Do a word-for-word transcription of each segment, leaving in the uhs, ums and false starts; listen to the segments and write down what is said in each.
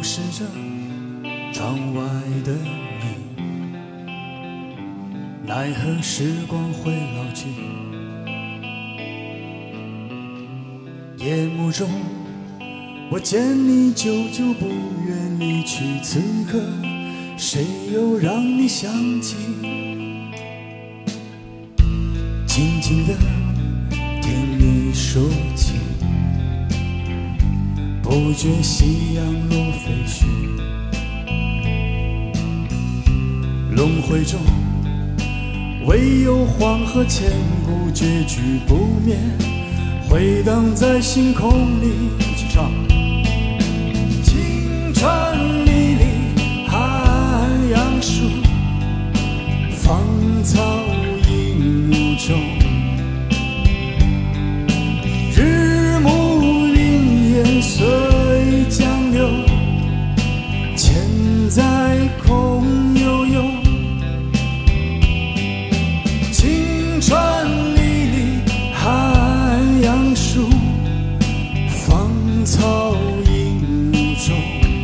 视着窗外的你，奈何时光会老去。夜幕中我见你久久不愿离去，此刻谁又让你想起？静静地听你说起，不觉夕阳落废墟，轮回中唯有黄河千古结局不灭，回荡在星空里。一起唱。青川里里寒杨树，芳草映雾中，日暮云烟随江流，千载空悠悠。青川里里寒杨树，芳草映雾中，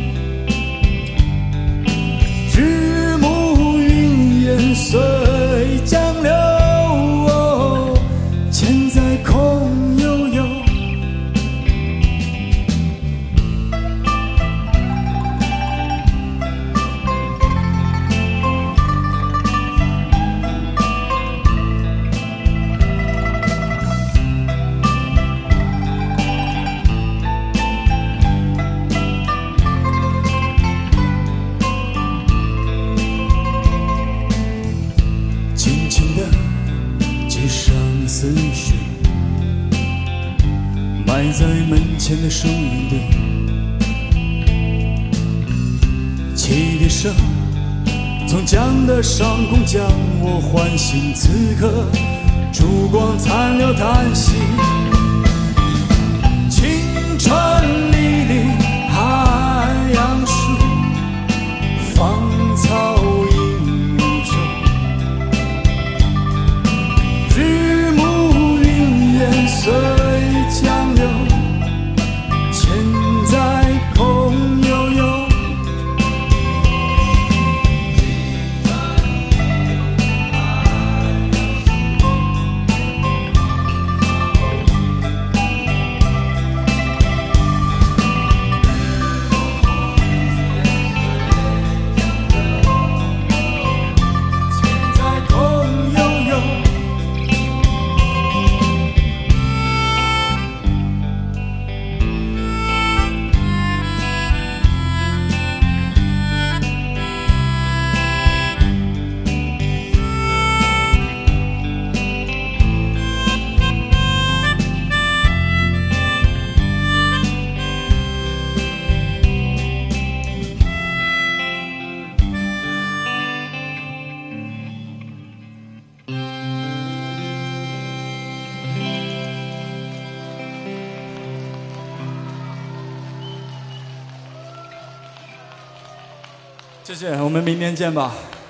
日暮云烟随江流，千载空悠悠。轻轻地系上思绪，埋在门前的树荫里。汽笛声从江的上空将我唤醒，此刻烛光残留叹息。青川里里寒杨树，芳草映雾中，日暮云烟随江流，千载空悠悠。谢谢，我们明天见吧。